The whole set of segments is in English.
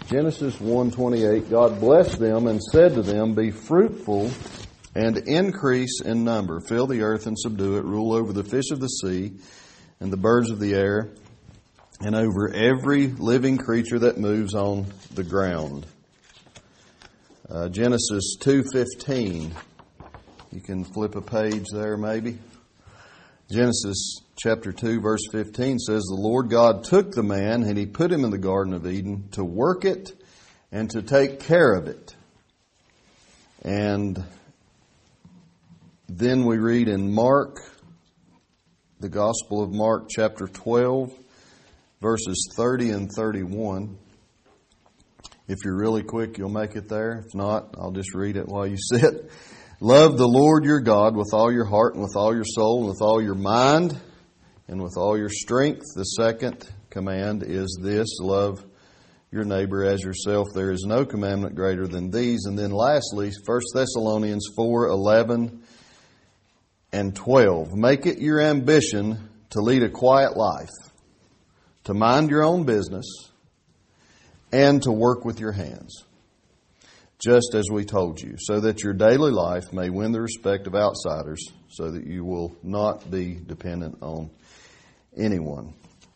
Genesis 1:28, God blessed them and said to them, "Be fruitful and increase in number. Fill the earth and subdue it. Rule over the fish of the sea and the birds of the air and over every living creature that moves on the ground." Genesis 2:15. You can flip a page there maybe. Genesis chapter 2 verse 15 says, "The Lord God took the man and He put him in the Garden of Eden to work it and to take care of it." And then we read in Mark, the Gospel of Mark chapter 12 verses 30 and 31. If you're really quick, you'll make it there. If not, I'll just read it while you sit. "Love the Lord your God with all your heart and with all your soul and with all your mind and with all your strength." The second command is this: love your neighbor as yourself. There is no commandment greater than these. And then lastly, 1 Thessalonians 4:11 and 12. "Make it your ambition to lead a quiet life, to mind your own business, and to work with your hands, just as we told you, so that your daily life may win the respect of outsiders, so that you will not be dependent on anyone."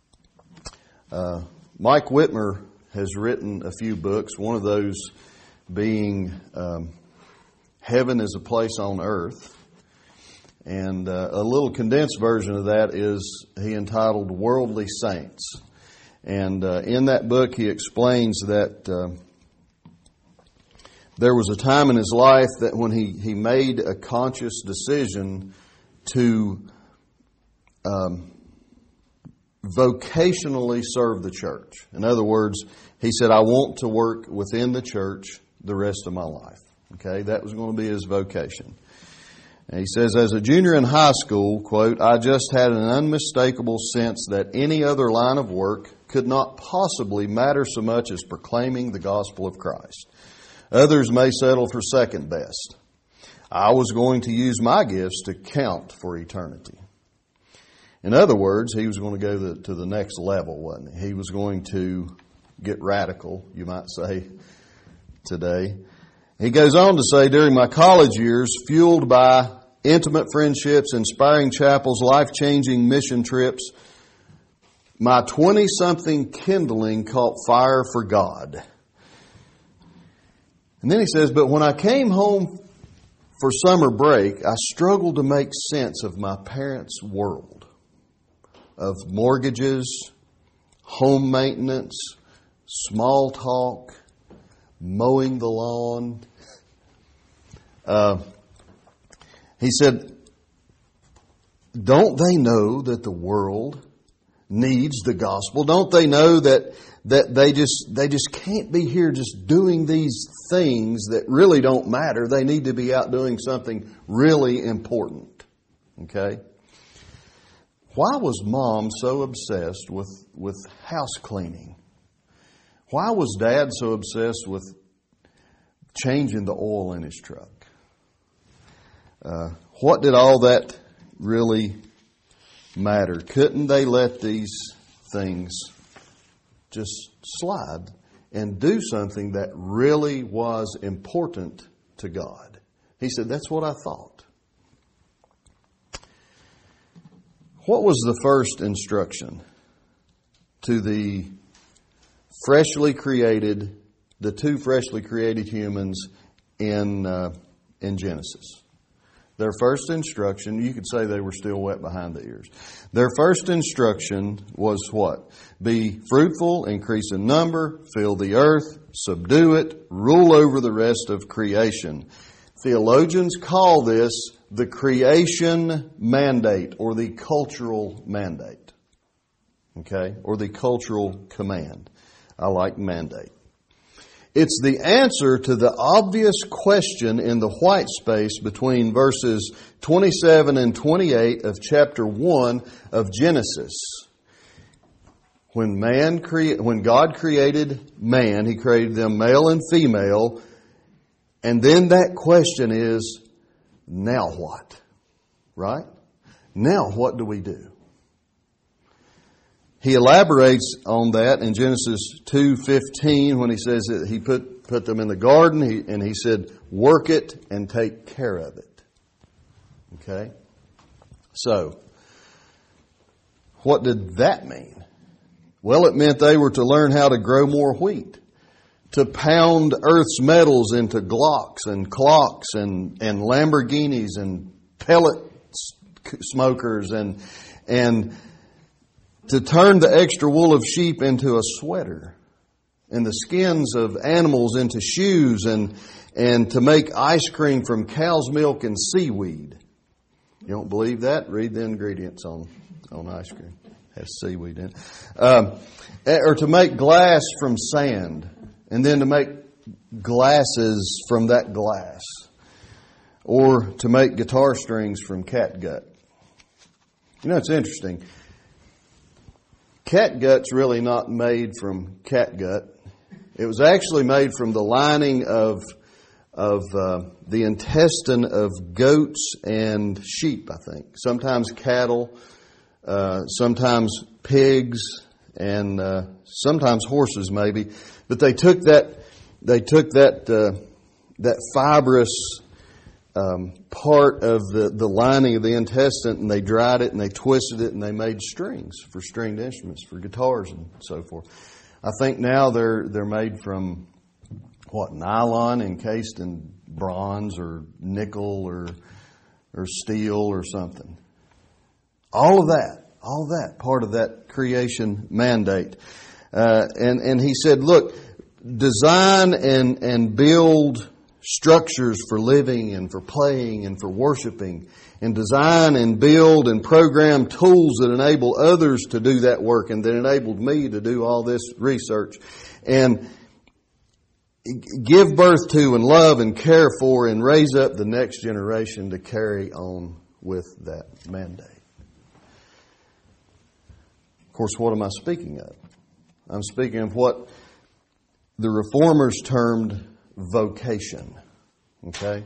Mike Whitmer has written a few books, one of those being Heaven is a Place on Earth. And a little condensed version of that is he entitled Worldly Saints. And in that book he explains that there was a time in his life that when he made a conscious decision to vocationally serve the church. In other words, he said, "I want to work within the church the rest of my life." Okay, that was going to be his vocation. And he says, "As a junior in high school, quote, I just had an unmistakable sense that any other line of work could not possibly matter so much as proclaiming the gospel of Christ. Others may settle for second best. I was going to use my gifts to count for eternity." In other words, he was going to go to the next level, wasn't he? He was going to get radical, you might say, today. He goes on to say, "During my college years, fueled by intimate friendships, inspiring chapels, life-changing mission trips, my 20-something kindling caught fire for God." And then he says, "But when I came home for summer break, I struggled to make sense of my parents' world, of mortgages, home maintenance, small talk, mowing the lawn." He said, "Don't they know that the world needs the gospel? Don't they know that they just can't be here just doing these things that really don't matter? They need to be out doing something really important." Okay? Why was Mom so obsessed with house cleaning? Why was Dad so obsessed with changing the oil in his truck? What did all that really matter? Couldn't they let these things just slide and do something that really was important to God? He said, "That's what I thought." What was the first instruction to the two freshly created humans in Genesis? Their first instruction, you could say they were still wet behind the ears. Their first instruction was what? Be fruitful, increase in number, fill the earth, subdue it, rule over the rest of creation. Theologians call this the creation mandate or the cultural mandate. Okay? Or the cultural command. I like mandate. It's the answer to the obvious question in the white space between verses 27 and 28 of chapter 1 of Genesis. When God created man, He created them male and female. And then that question is, now what? Right? Now what do we do? he elaborates on that in Genesis 2:15 when he says that he put them in the garden, and he said, work it and take care of it. Okay? So, what did that mean? Well, it meant they were to learn how to grow more wheat, to pound Earth's metals into Glocks and clocks and Lamborghinis and pellet smokers and to turn the extra wool of sheep into a sweater and the skins of animals into shoes and to make ice cream from cow's milk and seaweed. You don't believe that? Read the ingredients on ice cream. It has seaweed in it. Or to make glass from sand, and then to make glasses from that glass. Or to make guitar strings from catgut. You know, it's interesting. Catgut's really not made from catgut. It was actually made from the lining of the intestine of goats and sheep, I think. Sometimes cattle, sometimes pigs, and sometimes horses, maybe. But they took that fibrous part of the lining of the intestine, and they dried it and they twisted it and they made strings for stringed instruments, for guitars and so forth. I think now they're made from nylon encased in bronze or nickel or steel or something. All of that part of that creation mandate. And he said, look, design and build structures for living and for playing and for worshiping, and design and build and program tools that enable others to do that work and that enabled me to do all this research, and give birth to and love and care for and raise up the next generation to carry on with that mandate. Of course, what am I speaking of? I'm speaking of what the Reformers termed vocation. Okay?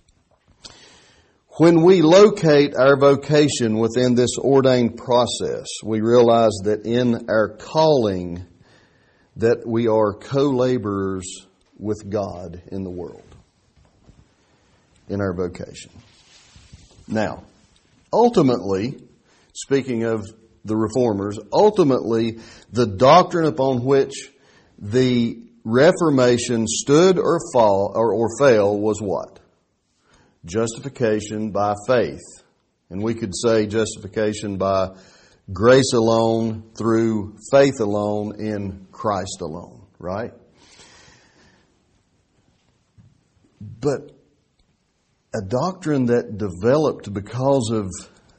When we locate our vocation within this ordained process, we realize that in our calling that we are co-laborers with God in the world, in our vocation. Now, ultimately, speaking of the Reformers, ultimately the doctrine upon which the Reformation stood or fell was what? Justification by faith. And we could say justification by grace alone, through faith alone, in Christ alone, right? But a doctrine that developed because of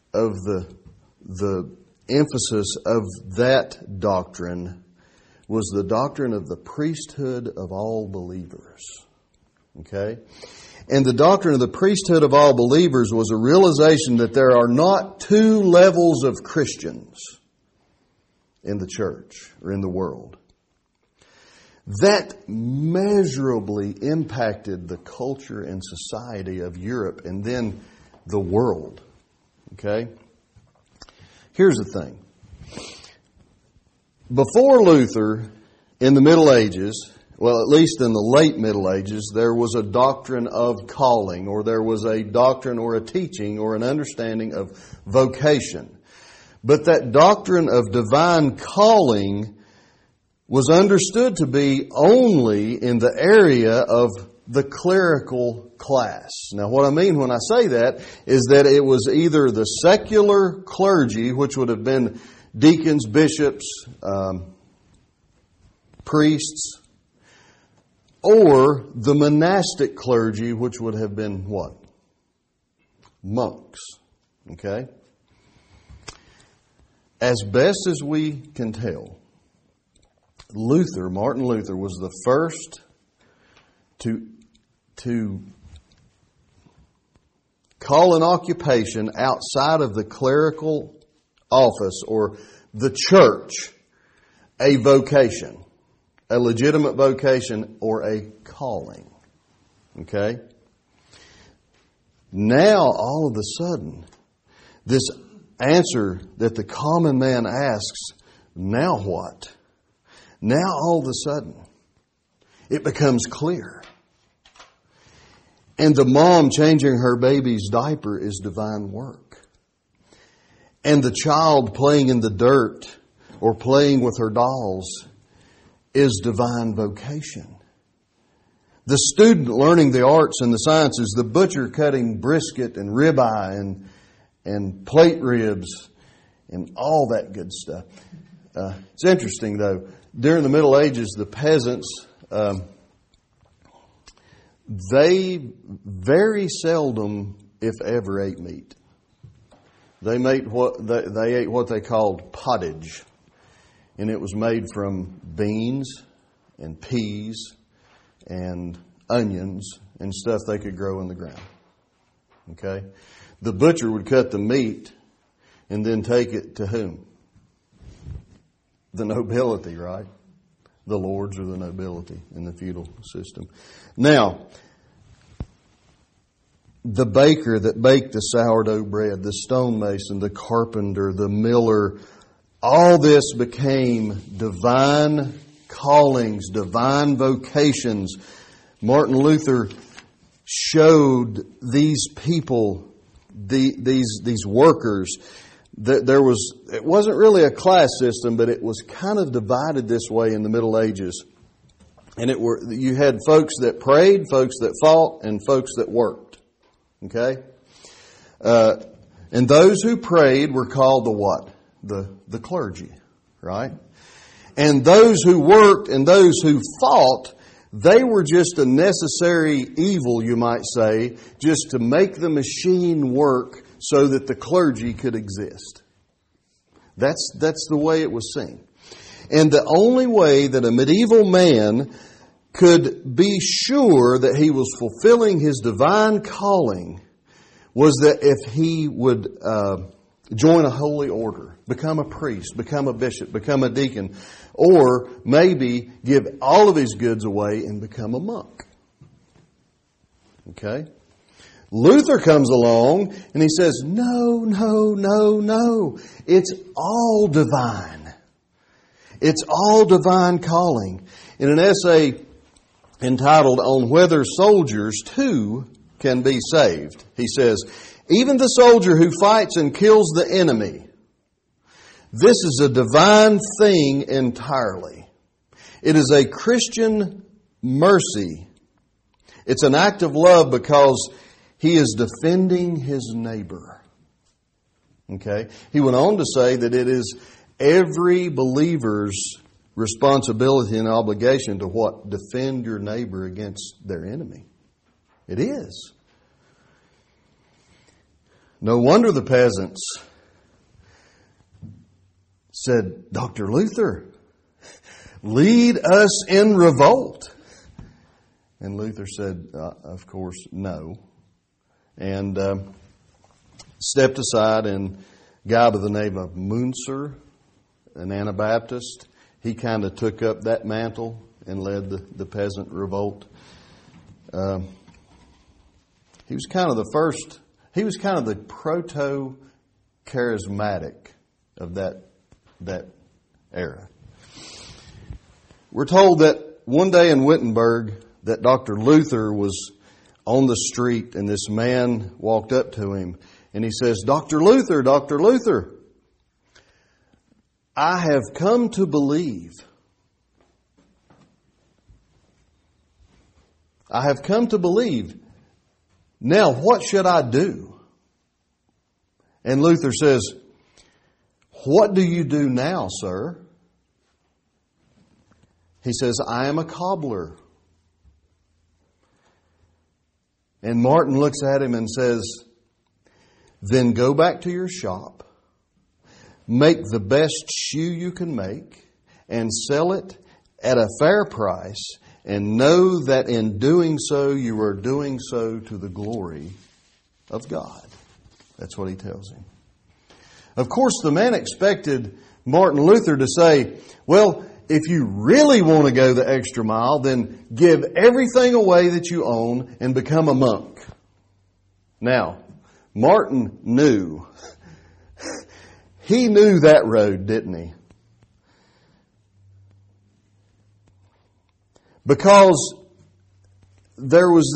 the emphasis of that doctrine was the doctrine of the priesthood of all believers. Okay? And the doctrine of the priesthood of all believers was a realization that there are not two levels of Christians in the church or in the world. That measurably impacted the culture and society of Europe and then the world. Okay? Here's the thing. Before Luther, in the Middle Ages, well, at least in the late Middle Ages, there was a doctrine of calling, or there was a doctrine or a teaching or an understanding of vocation. But that doctrine of divine calling was understood to be only in the area of the clerical class. Now, what I mean when I say that is that it was either the secular clergy, which would have been deacons, bishops, priests, or the monastic clergy, which would have been what? Monks. Okay? As best as we can tell, Martin Luther, was the first to call an occupation outside of the clerical office or the church a vocation, a legitimate vocation or a calling. Okay? Now, all of a sudden, this answer that the common man asks Now what? Now all of a sudden, it becomes clear. And the mom changing her baby's diaper is divine work. And the child playing in the dirt or playing with her dolls is divine vocation. The student learning the arts and the sciences, the butcher cutting brisket and ribeye and plate ribs and all that good stuff. It's interesting though, during the Middle Ages, the peasants, they very seldom, if ever, ate meat. They ate what they called pottage, and it was made from beans and peas and onions and stuff they could grow in the ground. Okay? The butcher would cut the meat and then take it to whom? The nobility, right? The lords or the nobility in the feudal system. Now, the baker that baked the sourdough bread, the stonemason, the carpenter, the miller, all this became divine callings, divine vocations. Martin Luther showed these people, these workers, that it wasn't really a class system, but it was kind of divided this way in the Middle Ages. And you had folks that prayed, folks that fought, and folks that worked. Okay? And those who prayed were called the what? The clergy, right? And those who worked and those who fought, they were just a necessary evil, you might say, just to make the machine work so that the clergy could exist. That's the way it was seen. And the only way that a medieval man could be sure that he was fulfilling his divine calling was that if he would join a holy order, become a priest, become a bishop, become a deacon, or maybe give all of his goods away and become a monk. Okay? Luther comes along and he says, no. It's all divine. It's all divine calling. In an essay entitled On Whether Soldiers Too Can Be Saved, he says, even the soldier who fights and kills the enemy, this is a divine thing entirely. It is a Christian mercy. It's an act of love because he is defending his neighbor. Okay? He went on to say that it is every believer's responsibility and obligation to what? Defend your neighbor against their enemy. It is. No wonder the peasants said, Dr. Luther, lead us in revolt. And Luther said, of course, no. And stepped aside, and a guy by the name of Munzer, an Anabaptist, he kind of took up that mantle and led the peasant revolt. He was kind of the proto-charismatic of that era. We're told that one day in Wittenberg that Dr. Luther was on the street and this man walked up to him and he says, Dr. Luther, I have come to believe. I have come to believe. Now, what should I do? And Luther says, what do you do now, sir? He says, I am a cobbler. And Martin looks at him and says, then go back to your shop, make the best shoe you can make, and sell it at a fair price, and know that in doing so, you are doing so to the glory of God. That's what he tells him. Of course, the man expected Martin Luther to say, well, if you really want to go the extra mile, then give everything away that you own and become a monk. Now, Martin knew. He knew that road, didn't he? Because there was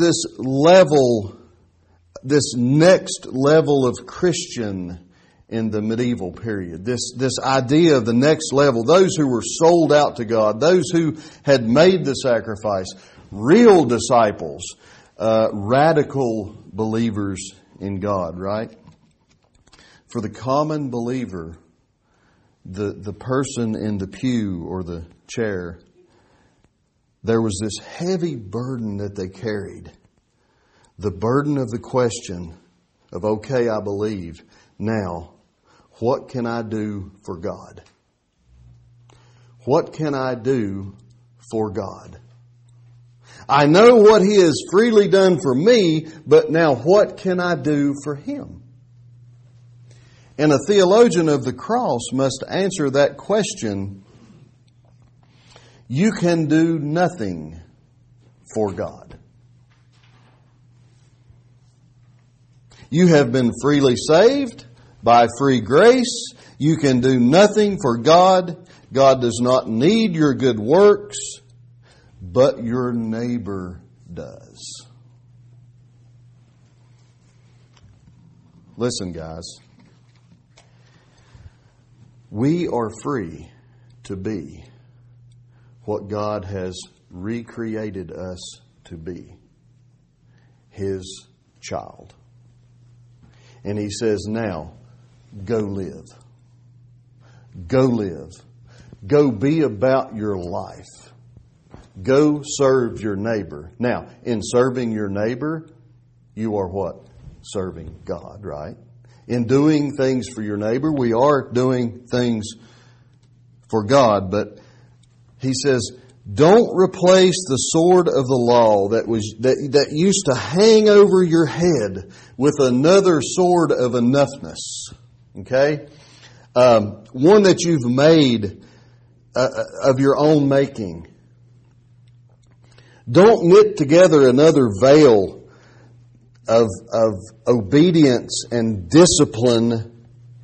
this next level of Christian in the medieval period. This idea of the next level. Those who were sold out to God. Those who had made the sacrifice. Real disciples. Radical believers in God, right? For the common believer, the person in the pew or the chair, there was this heavy burden that they carried. The burden of the question of, okay, I believe. Now, what can I do for God? What can I do for God? I know what He has freely done for me, but now what can I do for Him? And a theologian of the cross must answer that question. You can do nothing for God. You have been freely saved by free grace. You can do nothing for God. God does not need your good works, but your neighbor does. Listen, guys. We are free to be what God has recreated us to be. His child. And He says, now, go live. Go live. Go be about your life. Go serve your neighbor. Now, in serving your neighbor, you are what? Serving God, right? In doing things for your neighbor, we are doing things for God. But He says, don't replace the sword of the law that used to hang over your head with another sword of enoughness. Okay? One that you've made of your own making. Don't knit together another veil of obedience and discipline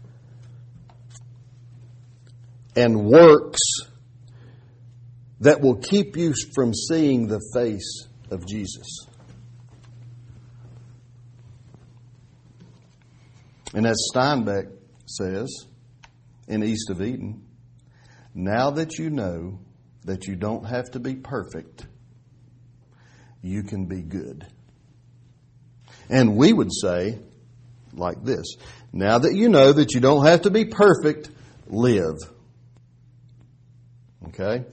and works that will keep you from seeing the face of Jesus. And as Steinbeck says in East of Eden, now that you know that you don't have to be perfect, you can be good. And we would say like this, now that you know that you don't have to be perfect, live. Okay?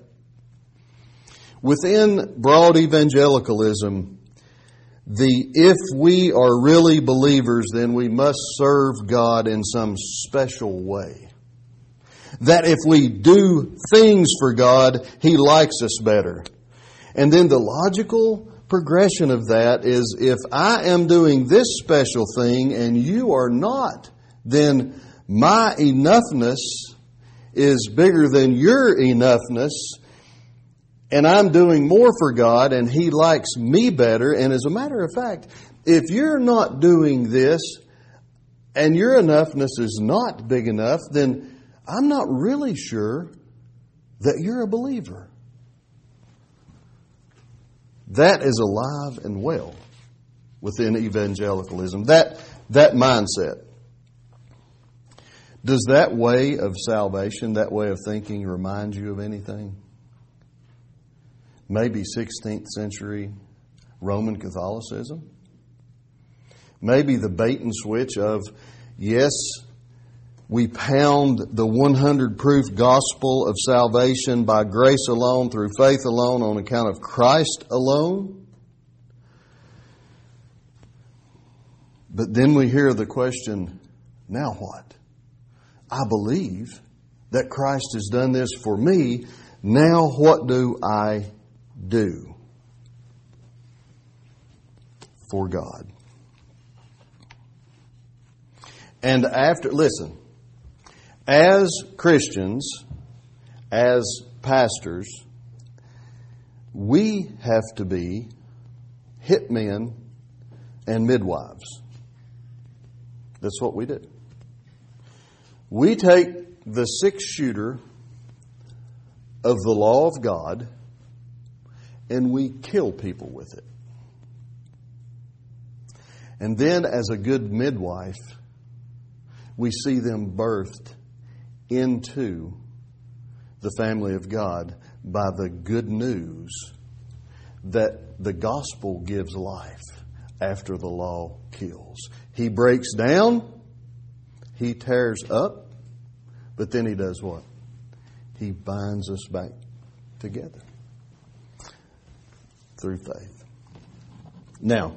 Within broad evangelicalism, if we are really believers, then we must serve God in some special way. That if we do things for God, He likes us better. And then the logical progression of that is, if I am doing this special thing and you are not, then my enoughness is bigger than your enoughness, and I'm doing more for God and He likes me better. And as a matter of fact, if you're not doing this and your enoughness is not big enough, then I'm not really sure that you're a believer. That is alive and well within evangelicalism. That mindset. Does that way of salvation, that way of thinking, remind you of anything? Maybe 16th century Roman Catholicism? Maybe the bait and switch of, yes, we pound the 100 proof gospel of salvation by grace alone, through faith alone, on account of Christ alone. But then we hear the question, now what? I believe that Christ has done this for me. Now what do I do for God? And listen, as Christians, as pastors, we have to be hitmen and midwives. That's what we do. We take the 6-shooter of the law of God and we kill people with it. And then, as a good midwife, we see them birthed into the family of God by the good news that the gospel gives life after the law kills. He breaks down, He tears up, but then He does what? He binds us back together through faith. Now,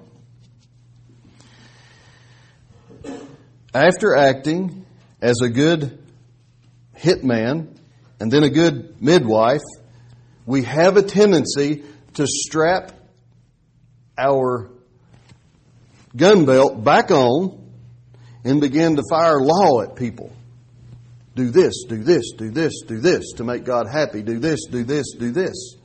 after acting as a good hitman and then a good midwife, we have a tendency to strap our gun belt back on and begin to fire law at people. Do this, do this, do this, do this to make God happy. Do this, do this, do this.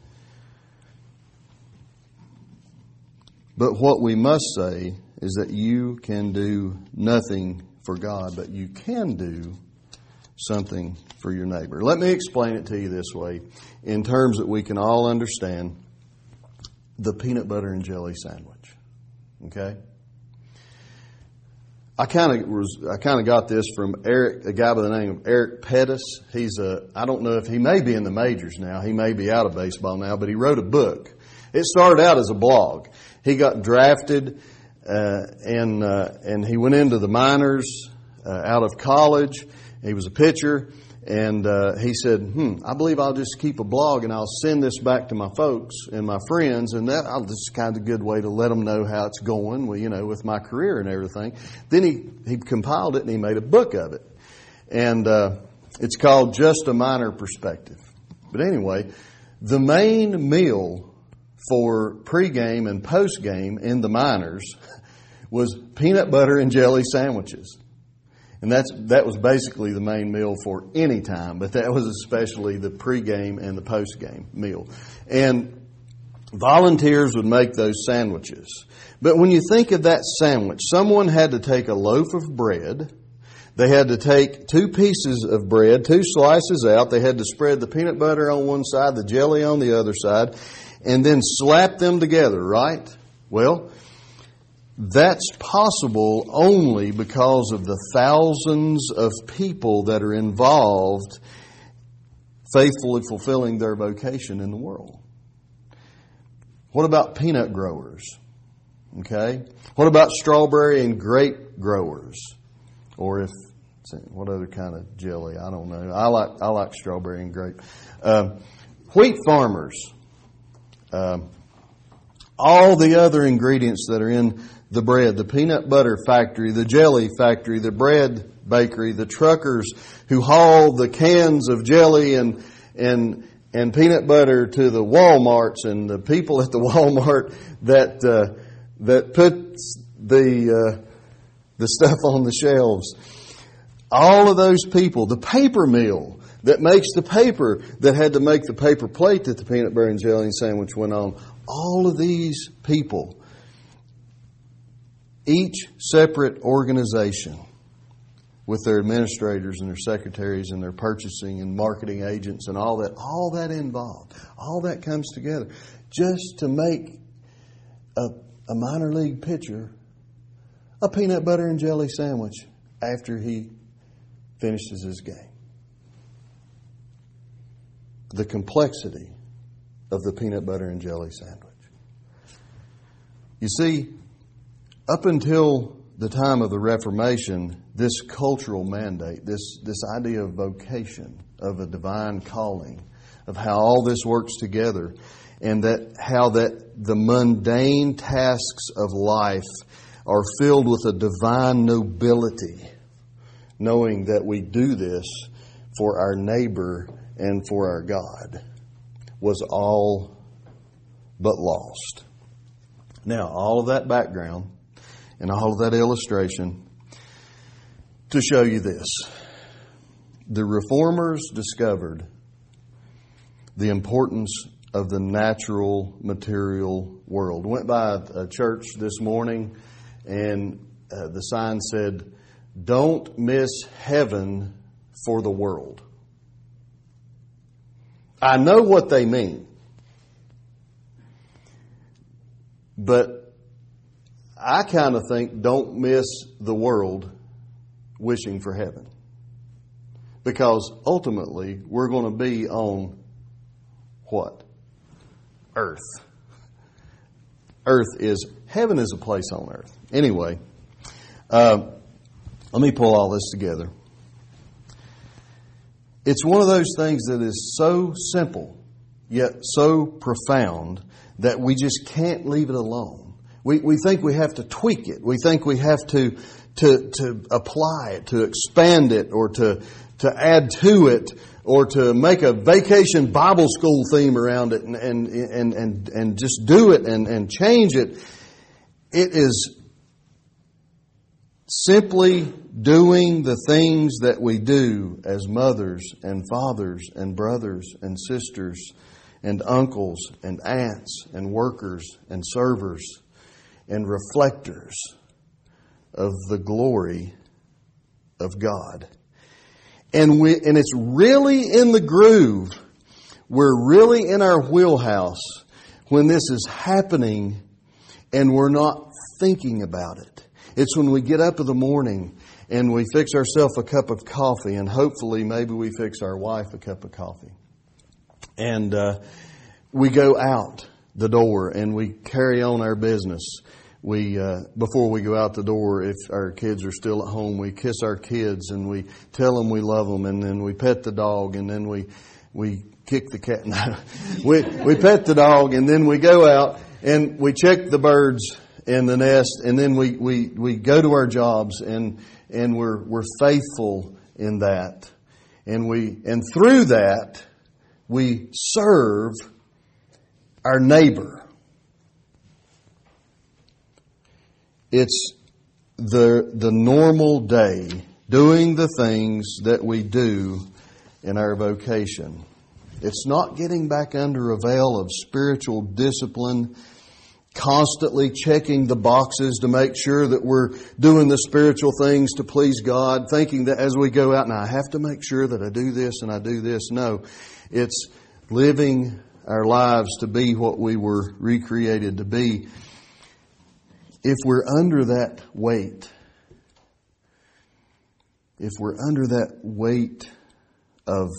But what we must say is that you can do nothing for God, but you can do something for your neighbor. Let me explain it to you this way, in terms that we can all understand. The peanut butter and jelly sandwich. Okay? I kind of got this from Eric, a guy by the name of Eric Pettis. I don't know if he may be in the majors now. He may be out of baseball now, but he wrote a book. It started out as a blog. He got drafted and he went into the minors out of college. He was a pitcher, and he said, I believe I'll just keep a blog and I'll send this back to my folks and my friends, and this is kind of a good way to let them know how it's going, with my career and everything. Then he compiled it and he made a book of it. And it's called Just a Minor Perspective. But anyway, the main meal for pregame and postgame in the minors was peanut butter and jelly sandwiches. And that was basically the main meal for any time, but that was especially the pregame and the postgame meal. And volunteers would make those sandwiches. But when you think of that sandwich, someone had to take a loaf of bread. They had to take 2 pieces of bread, 2 slices out. They had to spread the peanut butter on one side, the jelly on the other side, and then slap them together, right? Well, that's possible only because of the thousands of people that are involved faithfully fulfilling their vocation in the world. What about peanut growers? Okay. What about strawberry and grape growers? Or what other kind of jelly? I don't know. I like strawberry and grape. Wheat farmers. All the other ingredients that are in the bread, the peanut butter factory, the jelly factory, the bread bakery, the truckers who haul the cans of jelly and peanut butter to the Walmarts, and the people at the Walmart that put the stuff on the shelves. All of those people, the paper mill that makes the paper, that had to make the paper plate that the peanut butter and jelly sandwich went on. All of these people, each separate organization with their administrators and their secretaries and their purchasing and marketing agents and all that involved. All that comes together just to make a minor league pitcher a peanut butter and jelly sandwich after he finishes his game. The complexity of the peanut butter and jelly sandwich. You see, up until the time of the Reformation, this cultural mandate, this idea of vocation, of a divine calling, of how all this works together, and how the mundane tasks of life are filled with a divine nobility, knowing that we do this for our neighbor and for our God, was all but lost. Now, all of that background and all of that illustration to show you this. The Reformers discovered the importance of the natural material world. Went by a church this morning, and the sign said, "Don't miss heaven for the world." I know what they mean. But I kind of think don't miss the world wishing for heaven. Because ultimately, we're going to be on what? Earth. Heaven is a place on earth. Anyway, let me pull all this together. It's one of those things that is so simple, yet so profound, that we just can't leave it alone. We think we have to tweak it. We think we have to apply it, to expand it, or to add to it, or to make a vacation Bible school theme around it and just do it and change it. It is simply doing the things that we do as mothers and fathers and brothers and sisters and uncles and aunts and workers and servers and reflectors of the glory of God. And it's really in the groove. We're really in our wheelhouse when this is happening and we're not thinking about it. It's when we get up in the morning and we fix ourselves a cup of coffee, and hopefully maybe we fix our wife a cup of coffee. And we go out the door and we carry on our business. We before we go out the door, if our kids are still at home, we kiss our kids and we tell them we love them, and then we pet the dog, and then we kick the cat. No, we pet the dog, and then we go out and we check the birds in the nest, and then we go to our jobs, and we're faithful in that, and through that we serve our neighbor. It's the normal day, doing the things that we do in our vocation. It's not getting back under a veil of spiritual discipline, constantly checking the boxes to make sure that we're doing the spiritual things to please God, thinking that as we go out, now I have to make sure that I do this and I do this. No, it's living our lives to be what we were recreated to be. If we're under that weight, of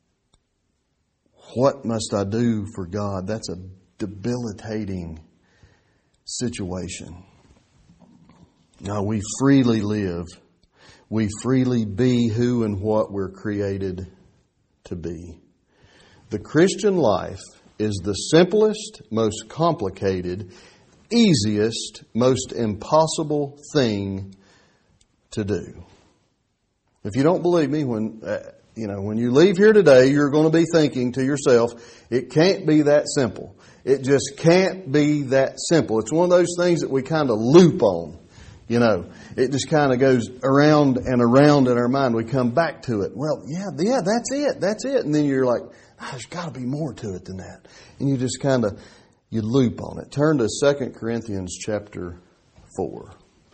what must I do for God, that's a debilitating situation. Now, we freely live. We freely be who and what we're created to be. The Christian life is the simplest, most complicated, easiest, most impossible thing to do. If you don't believe me, when you leave here today, you're going to be thinking to yourself, it can't be that simple. It just can't be that simple. It's one of those things that we kind of loop on. It just kind of goes around and around in our mind. We come back to it. Well, yeah, that's it. And then you're like, there's got to be more to it than that. And you just kind of, you loop on it. Turn to 2 Corinthians chapter 4.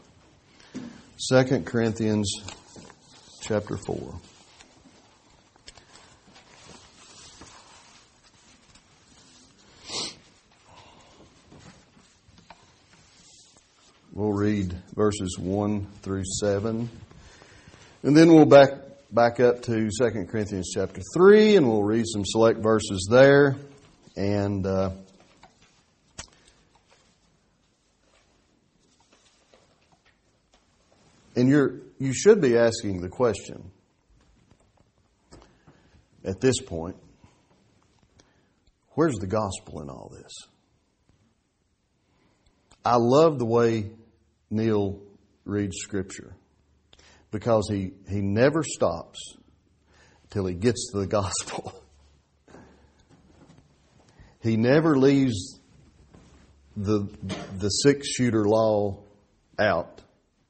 2 Corinthians chapter 4. We'll read verses 1 through 7. And then we'll back up to 2 Corinthians chapter 3, and we'll read some select verses there. And you should be asking the question at this point, where's the gospel in all this? I love the way Neil reads Scripture, because he never stops till he gets to the gospel. He never leaves the 6-shooter law out,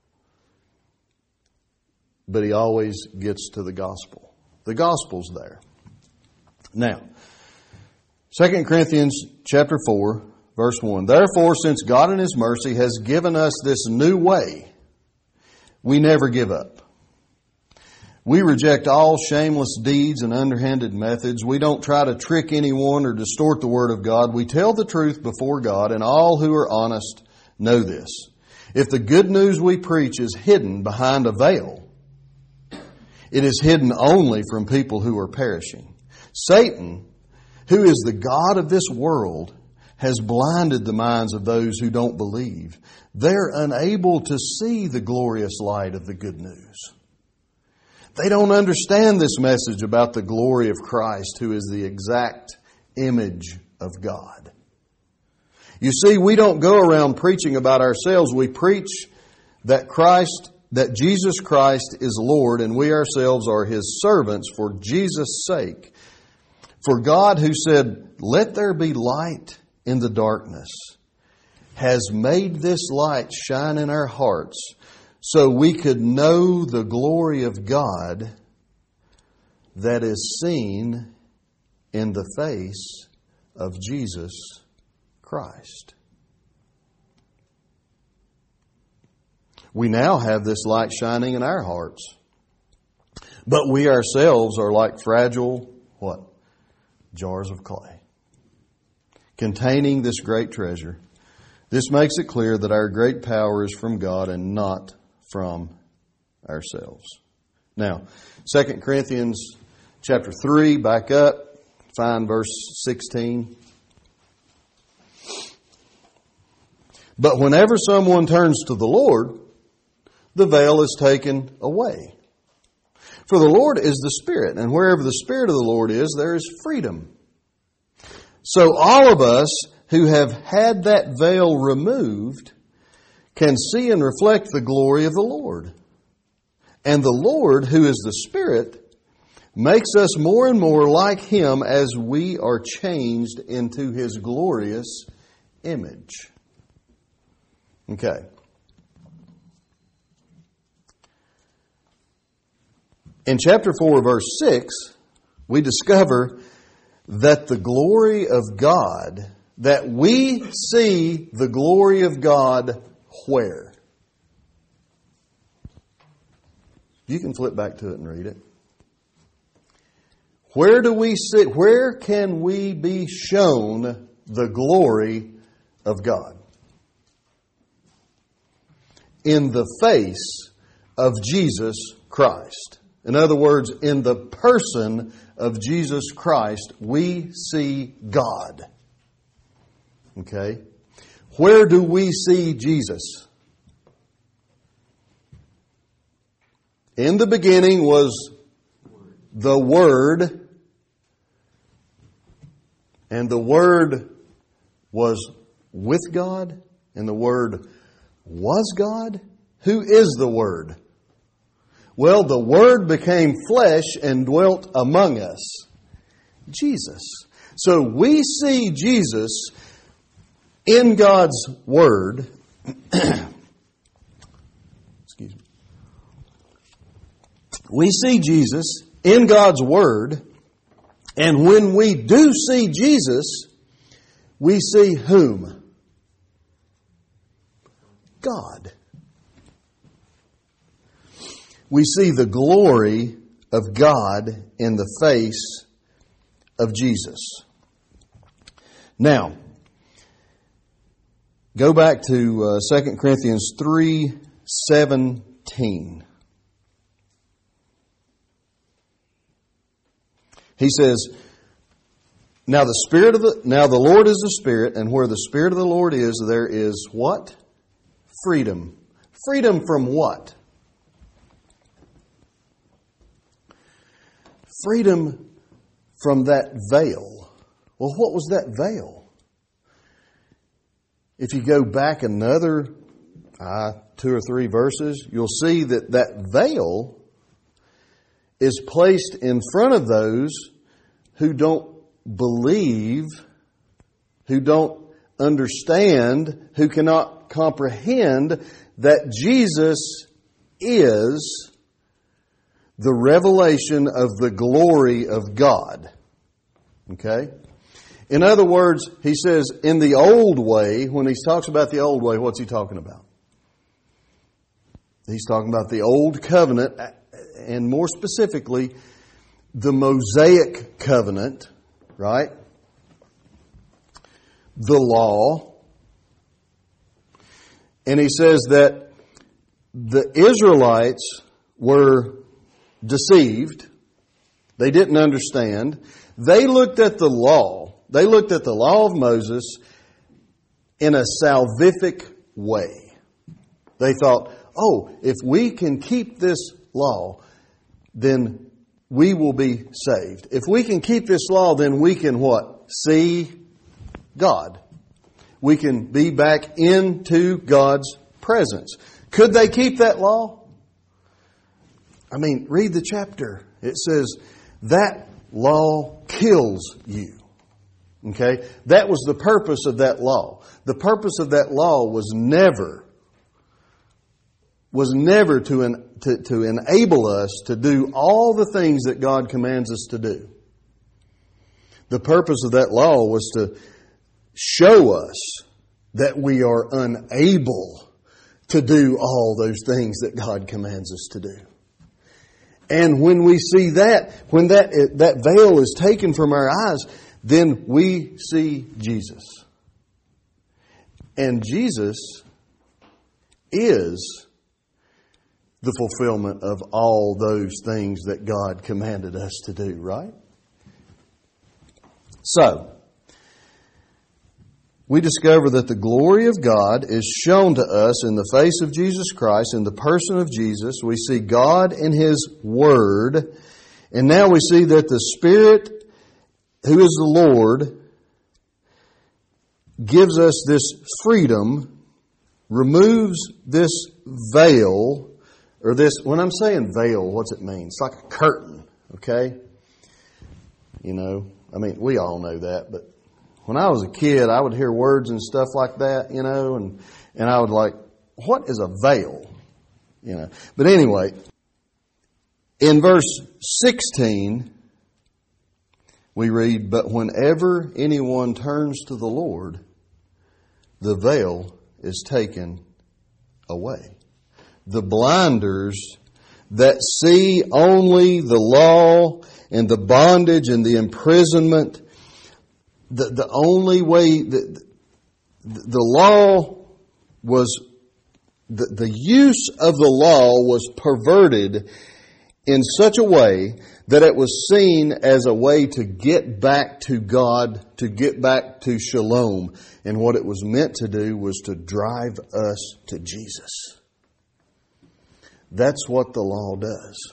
but he always gets to the gospel. The gospel's there. Now, 2 Corinthians chapter 4, verse 1. Therefore, since God in His mercy has given us this new way, we never give up. We reject all shameless deeds and underhanded methods. We don't try to trick anyone or distort the Word of God. We tell the truth before God, and all who are honest know this. If the good news we preach is hidden behind a veil, it is hidden only from people who are perishing. Satan, who is the god of this world, has blinded the minds of those who don't believe. They're unable to see the glorious light of the good news. They don't understand this message about the glory of Christ, who is the exact image of God. You see, we don't go around preaching about ourselves. We preach that Jesus Christ is Lord, and we ourselves are His servants for Jesus' sake. For God, who said, "Let there be light in the darkness," has made this light shine in our hearts so we could know the glory of God that is seen in the face of Jesus Christ. We now have this light shining in our hearts, but we ourselves are like fragile, what? Jars of clay, containing this great treasure. This makes it clear that our great power is from God and not from ourselves. Now, 2 Corinthians chapter 3, back up, find verse 16. But whenever someone turns to the Lord, the veil is taken away. For the Lord is the Spirit, and wherever the Spirit of the Lord is, there is freedom. So all of us who have had that veil removed can see and reflect the glory of the Lord. And the Lord, who is the Spirit, makes us more and more like Him as we are changed into His glorious image. Okay. In chapter 4, verse 6, we discover that the glory of God, that we see the glory of God where? You can flip back to it and read it. Where do we see, where can we be shown the glory of God? In the face of Jesus Christ. In other words, in the person of Jesus Christ, we see God. Okay? Where do we see Jesus? In the beginning was the Word, and the Word was with God, and the Word was God. Who is the Word? Well, the Word became flesh and dwelt among us. Jesus. So we see Jesus in God's Word. Excuse me. We see Jesus in God's Word. And when we do see Jesus, we see whom? God. We see the glory of God in the face of Jesus. Now, go back to 2 Corinthians 3:17. He says, Now the Lord is the Spirit, and where the Spirit of the Lord is, there is what? Freedom. Freedom from what? Freedom from that veil. Well, what was that veil? If you go back another 2 or 3 verses, you'll see that that veil is placed in front of those who don't believe, who don't understand, who cannot comprehend that Jesus is the revelation of the glory of God. Okay? In other words, he says, in the old way, when he talks about the old way, what's he talking about? He's talking about the old covenant. and more specifically, the Mosaic covenant, right? The law. And he says that the Israelites were deceived. They didn't understand. They looked at the law. They looked at the law of Moses in a salvific way. They thought, oh, if we can keep this law, then we will be saved. If we can keep this law, then we can what? See God. We can be back into God's presence. Could they keep that law? I mean, read the chapter. It says, that law kills you. Okay? That was the purpose of that law. The purpose of that law was never to enable us to do all the things that God commands us to do. The purpose of that law was to show us that we are unable to do all those things that God commands us to do. And when we see that, when that veil is taken from our eyes, then we see Jesus. And Jesus is the fulfillment of all those things that God commanded us to do, right? So, we discover that the glory of God is shown to us in the face of Jesus Christ, in the person of Jesus. We see God in His Word. And now we see that the Spirit, who is the Lord, gives us this freedom, removes this veil, or this, when I'm saying veil, what's it mean? It's like a curtain, okay? You know, I mean, we all know that, but when I was a kid, I would hear words and stuff like that, you know, and I would like, what is a veil? You know. But anyway, in verse 16, we read, but whenever anyone turns to the Lord, the veil is taken away. The blinders that see only the law and the bondage and the imprisonment, the only way that the law was, the use of the law was perverted in such a way that it was seen as a way to get back to God, to get back to shalom. And what it was meant to do was to drive us to Jesus. That's what the law does.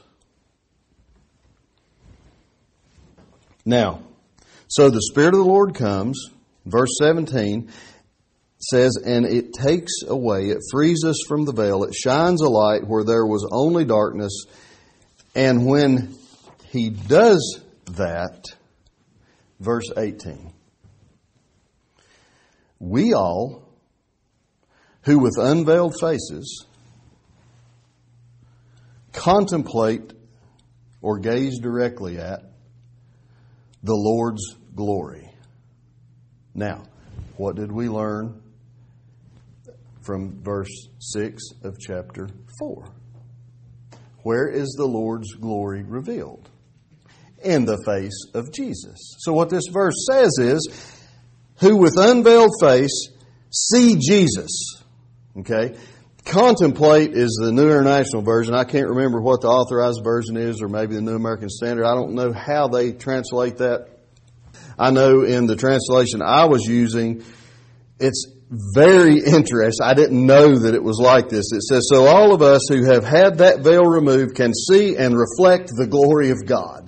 Now, so the Spirit of the Lord comes, verse 17 says, and it takes away, it frees us from the veil, it shines a light where there was only darkness. And when He does that, verse 18, we all, who with unveiled faces contemplate or gaze directly at the Lord's glory. Now, what did we learn from verse 6 of chapter 4? Where is the Lord's glory revealed? In the face of Jesus. So what this verse says is, who with unveiled face see Jesus. Okay? Contemplate is the New International Version. I can't remember what the Authorized Version is, or maybe the New American Standard. I don't know how they translate that. I know in the translation I was using, it's very interesting. I didn't know that it was like this. It says, so all of us who have had that veil removed can see and reflect the glory of God.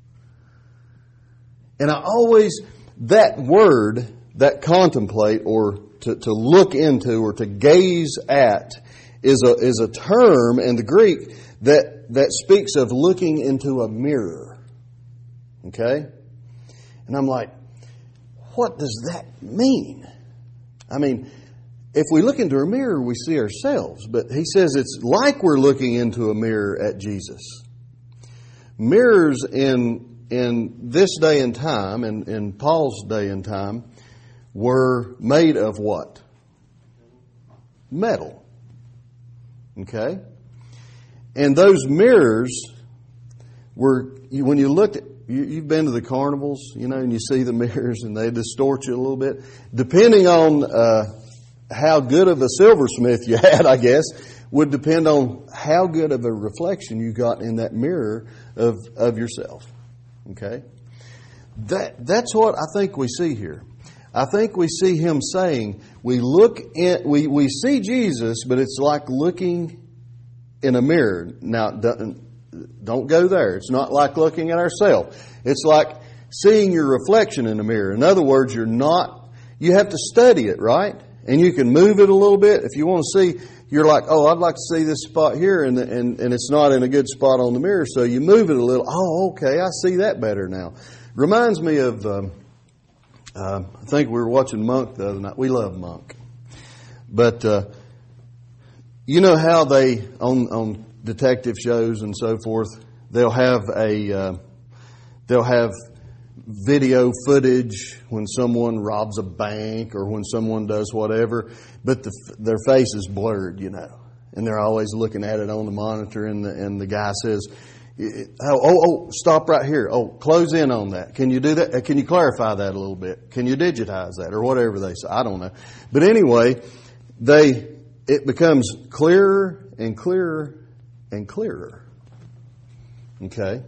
And I always, that word, that contemplate or to look into or to gaze at is a term in the Greek that speaks of looking into a mirror. Okay? And I'm like, what does that mean? I mean, if we look into a mirror, we see ourselves. But he says it's like we're looking into a mirror at Jesus. Mirrors in this day and time, in Paul's day and time, were made of what? Metal. Okay? And those mirrors when you look at, you've been to the carnivals, and you see the mirrors and they distort you a little bit. Depending on how good of a silversmith you had, I guess, would depend on how good of a reflection you got in that mirror of yourself. Okay? That's what I think we see here. I think we see him saying, we see Jesus, but it's like looking in a mirror. Now, don't go there. It's not like looking at ourselves. It's like seeing your reflection in a mirror. In other words, you have to study it, right? And you can move it a little bit. If you want to see, you're like, oh, I'd like to see this spot here, and it's not in a good spot on the mirror, so you move it a little. Oh, okay, I see that better now. Reminds me of, I think we were watching Monk the other night. We love Monk. But, you know how they, on detective shows and so forth, they'll have video footage when someone robs a bank or when someone does whatever, but their face is blurred, and they're always looking at it on the monitor, and the guy says, oh, stop right here. Oh, close in on that. Can you do that? Can you clarify that a little bit? Can you digitize that or whatever they say? I don't know. But anyway, it becomes clearer and clearer and clearer. Okay?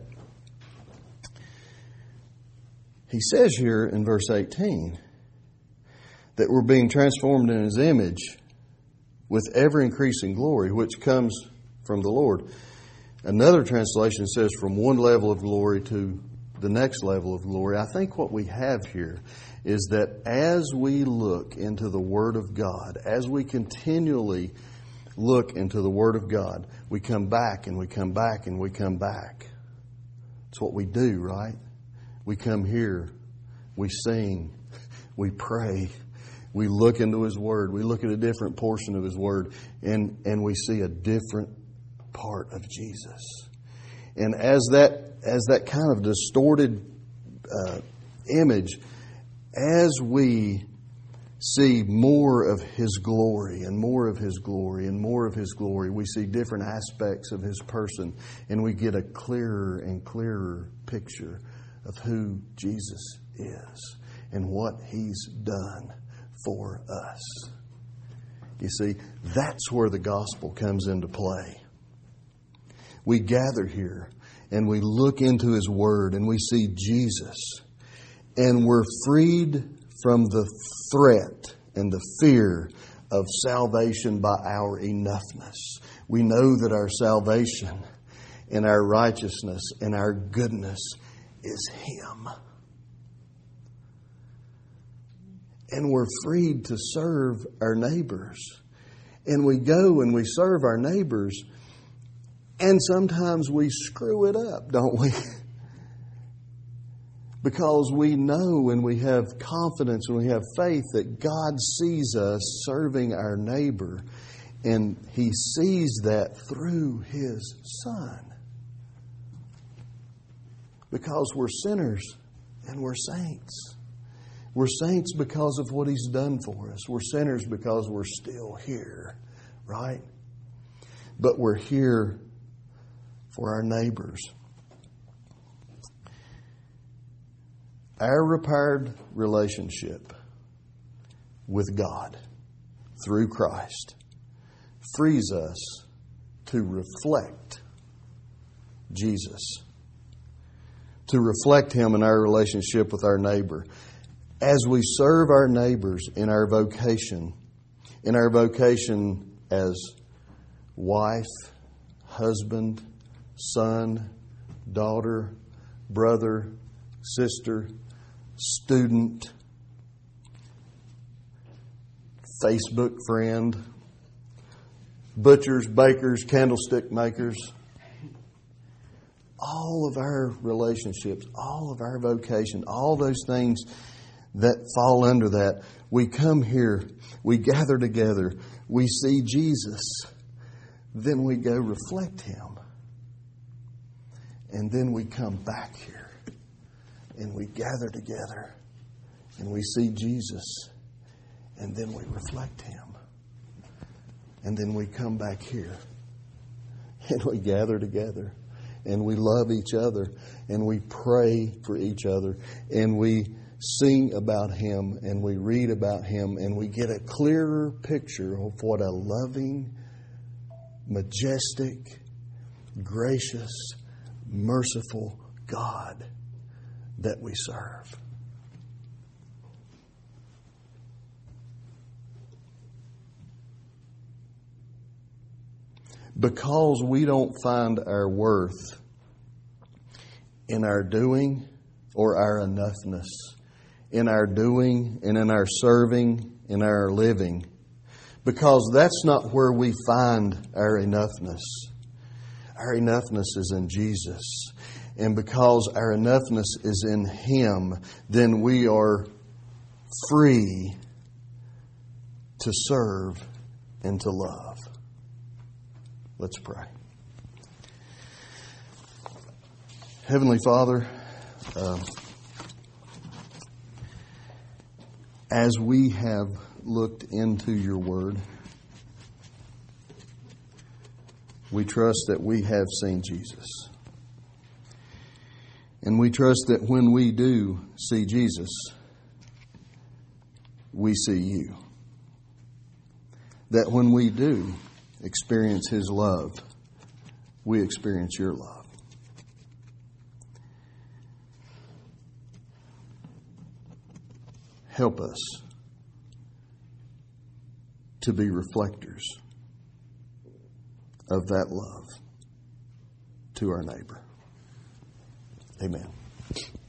He says here in verse 18 that we're being transformed in His image with ever increasing glory, which comes from the Lord. Another translation says from one level of glory to the next level of glory. I think what we have here is that as we look into the Word of God, as we continually look into the Word of God, we come back and we come back and we come back. It's what we do, right? We come here, we sing, we pray, we look into His Word, we look at a different portion of His Word, and we see a different part of Jesus. And as that kind of distorted image, as we see more of His glory and more of His glory and more of His glory, we see different aspects of His person, and we get a clearer and clearer picture of who Jesus is and what He's done for us. You see, that's where the gospel comes into play. We gather here and we look into His Word and we see Jesus, and we're freed from the threat and the fear of salvation by our enoughness. We know that our salvation and our righteousness and our goodness is Him. And we're freed to serve our neighbors. And we go and we serve our neighbors, and sometimes we screw it up, don't we? Because we know and we have confidence and we have faith that God sees us serving our neighbor, and He sees that through His Son. Because we're sinners and we're saints. We're saints because of what He's done for us. We're sinners because we're still here, right? But we're here for our neighbors. Our repaired relationship with God through Christ frees us to reflect Jesus, to reflect Him in our relationship with our neighbor. As we serve our neighbors in our vocation as wife, husband, son, daughter, brother, sister, student, Facebook friend, butchers, bakers, candlestick makers, all of our relationships, all of our vocation, all those things that fall under that, we come here, we gather together, we see Jesus, then we go reflect Him. And then we come back here and we gather together and we see Jesus, and then we reflect Him. And then we come back here and we gather together and we love each other, and we pray for each other, and we sing about Him, and we read about Him, and we get a clearer picture of what a loving, majestic, gracious, merciful God that we serve. Because we don't find our worth in our doing or our enoughness, in our doing and in our serving, in our living, because that's not where we find our enoughness. Our enoughness is in Jesus. And because our enoughness is in Him, then we are free to serve and to love. Let's pray. Heavenly Father, as we have looked into your Word, we trust that we have seen Jesus. And we trust that when we do see Jesus, we see you. That when we do experience His love, we experience your love. Help us to be reflectors of that love to our neighbor. Amen.